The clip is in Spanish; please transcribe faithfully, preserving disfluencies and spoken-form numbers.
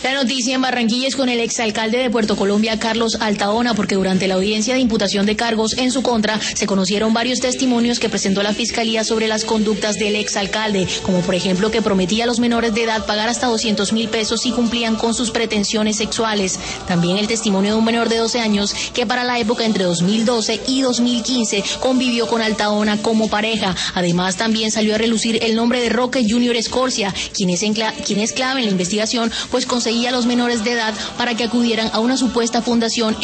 La noticia en Barranquilla es con el exalcalde de Puerto Colombia, Carlos Altaona, porque durante la audiencia de imputación de cargos en su contra se conocieron varios testimonios que presentó la Fiscalía sobre las conductas del exalcalde, como por ejemplo que prometía a los menores de edad pagar hasta doscientos mil pesos si cumplían con sus pretensiones sexuales. También el testimonio de un menor de doce años que para la época entre dos mil doce y dos mil quince convivió con Altaona como pareja. Además, también salió a relucir el nombre de Roque Junior Escorcia, quien es, encla- quien es clave en la investigación, pues conseguía a los menores de edad para que acudieran a una supuesta fundación